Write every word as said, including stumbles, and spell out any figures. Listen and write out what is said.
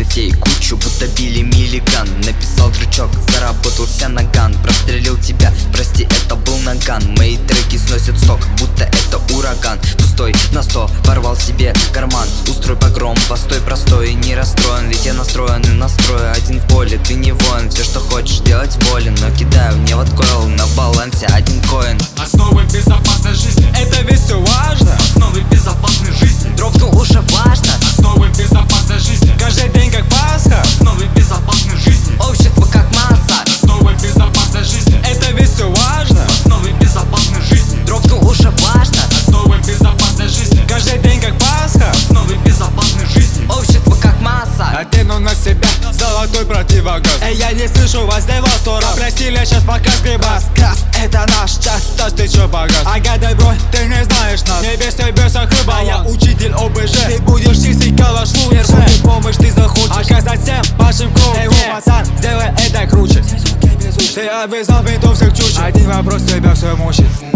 новостей кучу, будто Билли Миллиган. Написал дрючок, заработался наган. Прострелил тебя, прости, это был наган. Мои треки сносят сток, будто это ураган. Пустой на сто, порвал себе карман. Устрой погром, постой простой и не расстроен. Ведь я настроен и настрою один в поле. Ты не воин, все что хочешь делать волен. Но кидаю в невод койл, на балансе один коин. Основы безопасной жизни, Это ведь все важно. основы безопасной жизни, Дропнул уже важно. основы безопасной жизни, Каждый день как Пасха. основы безопасной жизни, Общество как масса. основы безопасной жизни, Это ведь все важно. основы безопасной жизни, Дропнул уже важно. основы безопасной жизни, Каждый день как Пасха. основы безопасной жизни. Общество как масса. Одену на себя золотой противогаз. Эй, я не слышу вас, дай вас сто раз. Простили, сейчас пока сгребас. Крас, это наш час, Стас, ты чё погас? Агадай, бро, ты не знаешь нас. Не без тебя сахыба, а я учитель ОБЖ. Ты будешь чистить калаш лучше. Первую помощь ты захочешь оказать всем вашим кругом. Эй, о, пацан, сделай это круче. Ты обвязал бинтов всех чучел. Один вопрос тебя все мучит.